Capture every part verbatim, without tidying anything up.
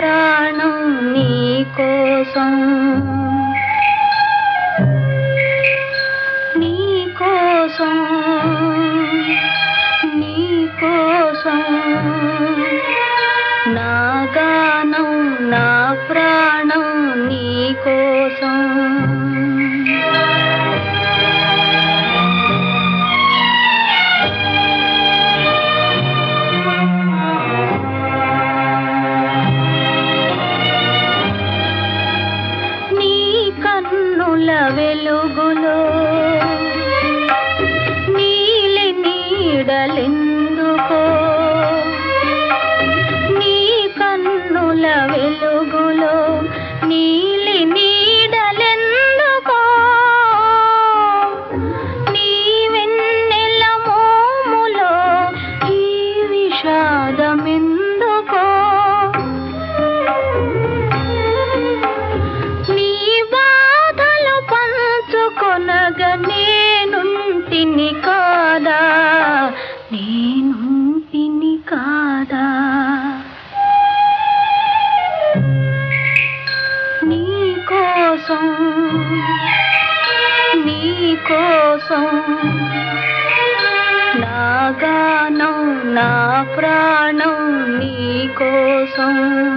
ప్రాణం నీ కోసం నీ కోసం నీ కోసం నా గానం నా ప్రాణం నీ కోసం కన్నుల వెలుగులో నీలి నీడలెందుకో నీ కన్నుల వెలుగులో నీలి నీడలెందుకో నీ వెన్నెల మోములో ఈ విషాదమెందుకో నేనుంటిని కాదా నేనుంటిని కాదా నీ కోసం నీ కోసం నా గానం నా ప్రాణం నీ కోసం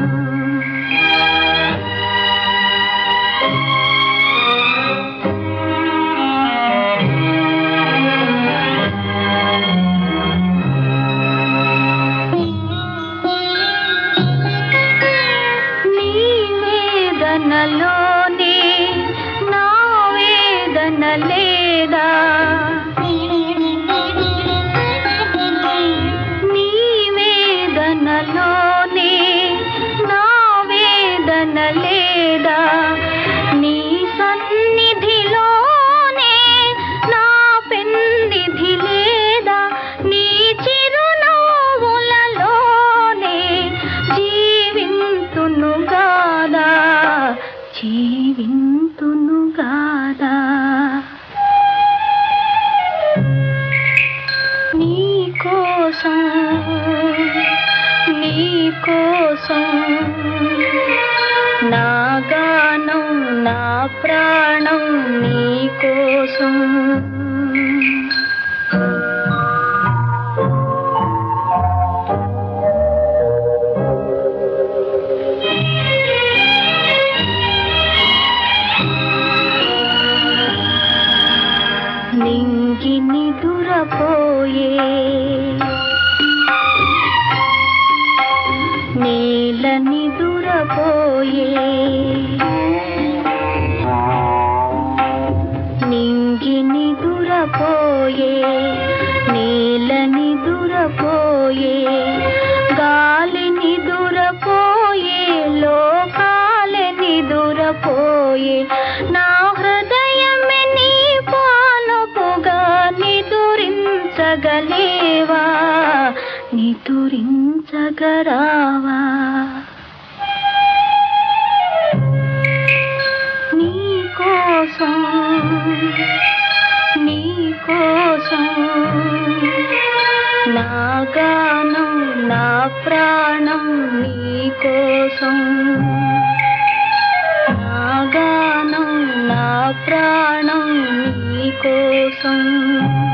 వేదనలోనే నా వేదన లేదా నీ వేదనలోనే నా వేదన లేదా నీ సన్నిధిలోనే నా పెన్నిధి లేదా నీ చిరునవ్వులలోనే జీవింతును గాదా జీవింతును గాదా నీ కోసం నీ కోసం నా గానం నా ప్రాణం నీ కోసం నింగి నిదురపోయే నేల నిదురపోయే నింగి నిదురపోయే నేల నిదురపోయే గాలి నిదురపోయే లోకాల నిదురపోయే నా హృదయమే నీ పానుపుగా నిదురించగలేవా నిదురించగరావా నీ కోసం నీ కోసం నా గానం నా ప్రాణం నీ కోసం నా గానం నా ప్రాణం నీ కోసం